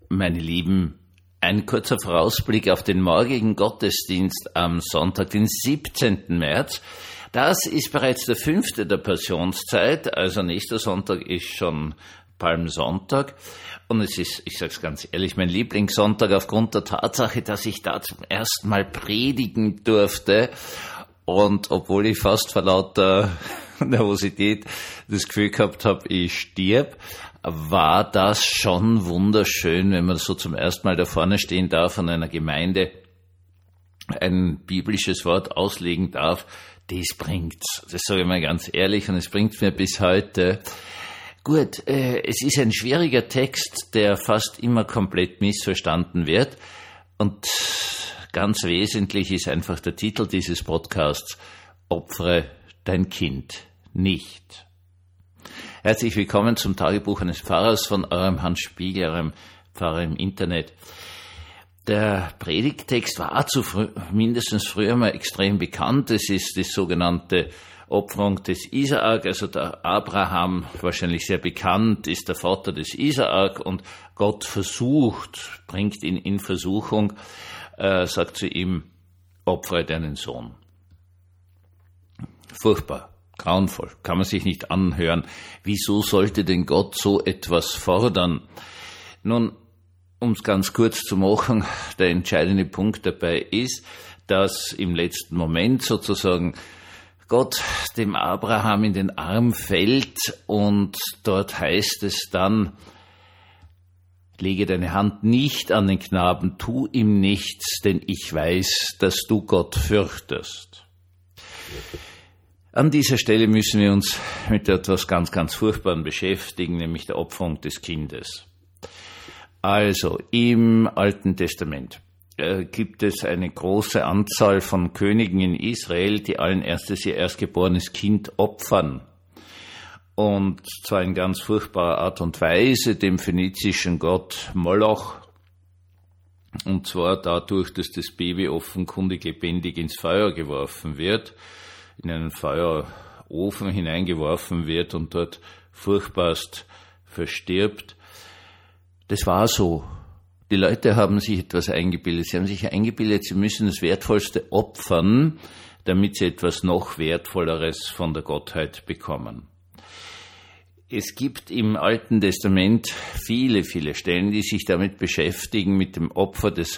Meine Lieben, ein kurzer Vorausblick auf den morgigen Gottesdienst am Sonntag, den 17. März. Das ist bereits der 5. der Passionszeit, also nächster Sonntag ist schon Palmsonntag. Und es ist, ich sage es ganz ehrlich, mein Lieblingssonntag aufgrund der Tatsache, dass ich da zum ersten Mal predigen durfte. Und obwohl ich fast vor lauter Nervosität das Gefühl gehabt habe, ich stirb, war das schon wunderschön, wenn man so zum ersten Mal da vorne stehen darf und einer Gemeinde ein biblisches Wort auslegen darf. Das bringt's. Das sage ich mal ganz ehrlich und es bringt mir bis heute. Gut, es ist ein schwieriger Text, der fast immer komplett missverstanden wird und ganz wesentlich ist einfach der Titel dieses Podcasts: Opfere dein Kind nicht. Herzlich willkommen zum Tagebuch eines Pfarrers von eurem Hans Spiegel, eurem Pfarrer im Internet. Der Predigttext war mindestens früher mal extrem bekannt. Es ist die sogenannte Opferung des Isaak, also der Abraham, wahrscheinlich sehr bekannt, ist der Vater des Isaak und Gott bringt ihn in Versuchung, sagt zu ihm, opfere deinen Sohn. Furchtbar. Grauenvoll, kann man sich nicht anhören. Wieso sollte denn Gott so etwas fordern? Nun, um es ganz kurz zu machen, der entscheidende Punkt dabei ist, dass im letzten Moment sozusagen Gott dem Abraham in den Arm fällt und dort heißt es dann, lege deine Hand nicht an den Knaben, tu ihm nichts, denn ich weiß, dass du Gott fürchtest. An dieser Stelle müssen wir uns mit etwas ganz, ganz Furchtbarem beschäftigen, nämlich der Opferung des Kindes. Also, im Alten Testament gibt es eine große Anzahl von Königen in Israel, die allen erstes ihr erstgeborenes Kind opfern. Und zwar in ganz furchtbarer Art und Weise dem phönizischen Gott Moloch. Und zwar dadurch, dass das Baby offenkundig lebendig ins Feuer geworfen wird, in einen Feuerofen hineingeworfen wird und dort furchtbarst verstirbt. Das war so. Die Leute haben sich etwas eingebildet. Sie haben sich eingebildet, sie müssen das Wertvollste opfern, damit sie etwas noch Wertvolleres von der Gottheit bekommen. Es gibt im Alten Testament viele, viele Stellen, die sich damit beschäftigen, mit dem Opfer der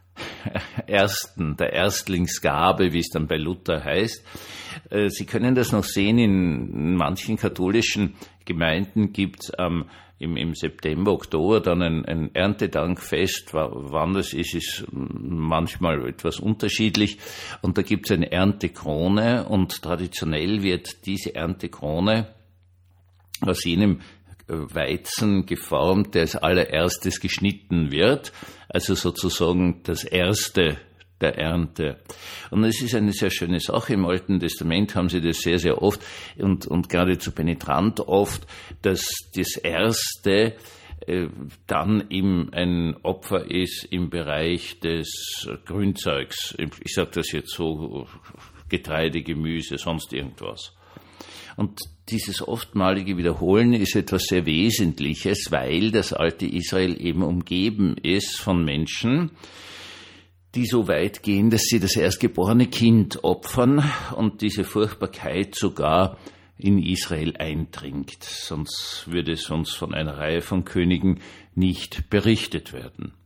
Erstlingsgabe, wie es dann bei Luther heißt. Sie können das noch sehen, in manchen katholischen Gemeinden gibt es im September, Oktober dann ein Erntedankfest. Wann das ist manchmal etwas unterschiedlich. Und da gibt es eine Erntekrone und traditionell wird diese Erntekrone aus jenem Weizen geformt, der als allererstes geschnitten wird, also sozusagen das Erste der Ernte. Und es ist eine sehr schöne Sache. Im Alten Testament haben sie das sehr, sehr oft und geradezu penetrant oft, dass das Erste dann eben ein Opfer ist im Bereich des Grünzeugs. Ich sage das jetzt so, Getreide, Gemüse, sonst irgendwas. Und dieses oftmalige Wiederholen ist etwas sehr Wesentliches, weil das alte Israel eben umgeben ist von Menschen, die so weit gehen, dass sie das erstgeborene Kind opfern und diese Furchtbarkeit sogar in Israel eindringt. Sonst würde es uns von einer Reihe von Königen nicht berichtet werden.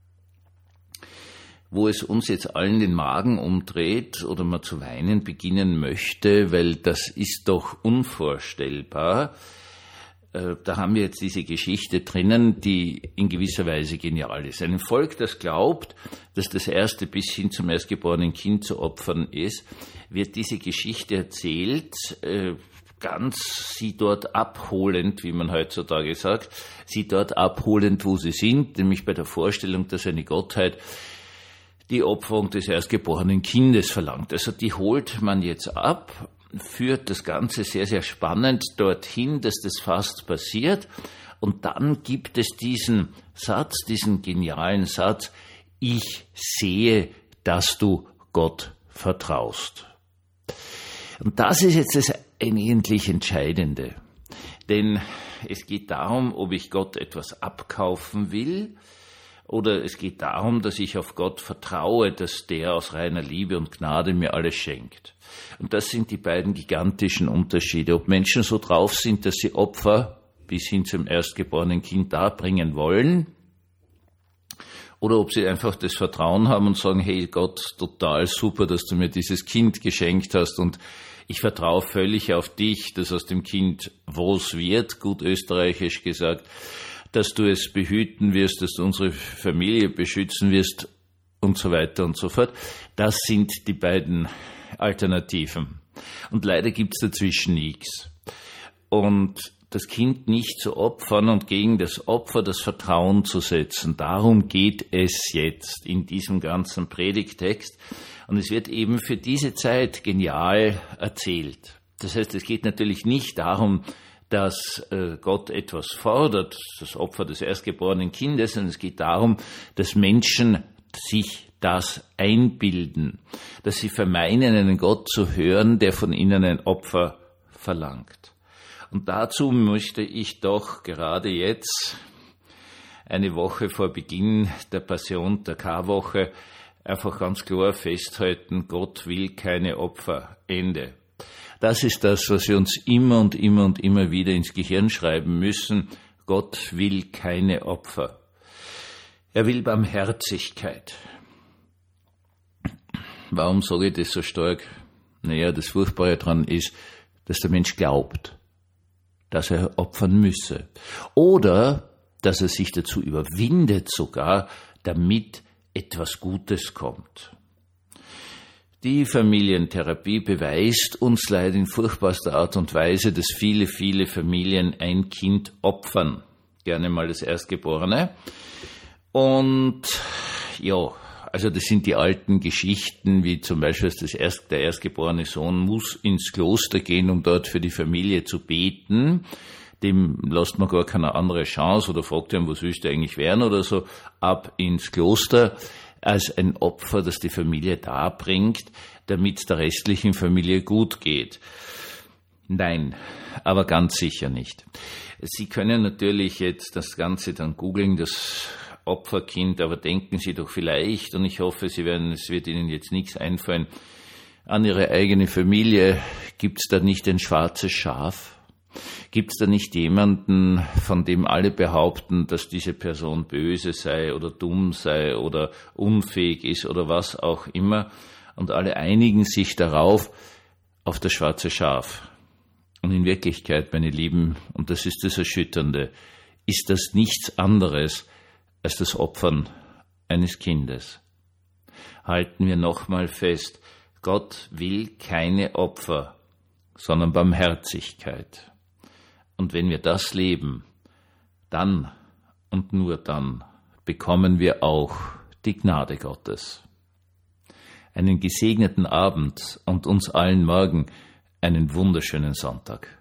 Wo es uns jetzt allen den Magen umdreht oder man zu weinen beginnen möchte, weil das ist doch unvorstellbar. Da haben wir jetzt diese Geschichte drinnen, die in gewisser Weise genial ist. Ein Volk, das glaubt, dass das Erste bis hin zum erstgeborenen Kind zu opfern ist, wird diese Geschichte erzählt, ganz sie dort abholend, wie man heutzutage sagt, sie dort abholend, wo sie sind, nämlich bei der Vorstellung, dass eine Gottheit die Opferung des erstgeborenen Kindes verlangt. Also die holt man jetzt ab, führt das Ganze sehr, sehr spannend dorthin, dass das fast passiert. Und dann gibt es diesen Satz, diesen genialen Satz, ich sehe, dass du Gott vertraust. Und das ist jetzt das eigentlich Entscheidende. Denn es geht darum, ob ich Gott etwas abkaufen will Oder es geht darum, dass ich auf Gott vertraue, dass der aus reiner Liebe und Gnade mir alles schenkt. Und das sind die beiden gigantischen Unterschiede. Ob Menschen so drauf sind, dass sie Opfer bis hin zum erstgeborenen Kind darbringen wollen, oder ob sie einfach das Vertrauen haben und sagen, hey Gott, total super, dass du mir dieses Kind geschenkt hast und ich vertraue völlig auf dich, dass aus dem Kind was wird, gut österreichisch gesagt, dass du es behüten wirst, dass du unsere Familie beschützen wirst und so weiter und so fort. Das sind die beiden Alternativen. Und leider gibt's dazwischen nichts. Und das Kind nicht zu opfern und gegen das Opfer das Vertrauen zu setzen. Darum geht es jetzt in diesem ganzen Predigtext. Und es wird eben für diese Zeit genial erzählt. Das heißt, es geht natürlich nicht darum, dass Gott etwas fordert, das Opfer des erstgeborenen Kindes, sondern es geht darum, dass Menschen sich das einbilden, dass sie vermeinen, einen Gott zu hören, der von ihnen ein Opfer verlangt. Und dazu möchte ich doch gerade jetzt, eine Woche vor Beginn der Passion, der Karwoche, einfach ganz klar festhalten, Gott will keine Opfer. Ende. Das ist das, was wir uns immer und immer und immer wieder ins Gehirn schreiben müssen. Gott will keine Opfer. Er will Barmherzigkeit. Warum sage ich das so stark? Naja, das Furchtbare daran ist, dass der Mensch glaubt, dass er opfern müsse. Oder, dass er sich dazu überwindet sogar, damit etwas Gutes kommt. Die Familientherapie beweist uns leider in furchtbarster Art und Weise, dass viele, viele Familien ein Kind opfern. Gerne mal das Erstgeborene. Und ja, also das sind die alten Geschichten, wie zum Beispiel der erstgeborene Sohn muss ins Kloster gehen, um dort für die Familie zu beten. Dem lässt man gar keine andere Chance oder fragt ihn, was willst du eigentlich werden oder so, ab ins Kloster als ein Opfer, das die Familie darbringt, damit es der restlichen Familie gut geht. Nein, aber ganz sicher nicht. Sie können natürlich jetzt das Ganze dann googeln, das Opferkind, aber denken Sie doch vielleicht, und ich hoffe, es wird Ihnen jetzt nichts einfallen, an Ihre eigene Familie. Gibt es da nicht ein schwarzes Schaf? Gibt es da nicht jemanden, von dem alle behaupten, dass diese Person böse sei oder dumm sei oder unfähig ist oder was auch immer, und alle einigen sich darauf, auf das schwarze Schaf? Und in Wirklichkeit, meine Lieben, und das ist das Erschütternde, ist das nichts anderes als das Opfern eines Kindes. Halten wir nochmal fest, Gott will keine Opfer, sondern Barmherzigkeit. Und wenn wir das leben, dann und nur dann bekommen wir auch die Gnade Gottes. Einen gesegneten Abend und uns allen morgen einen wunderschönen Sonntag.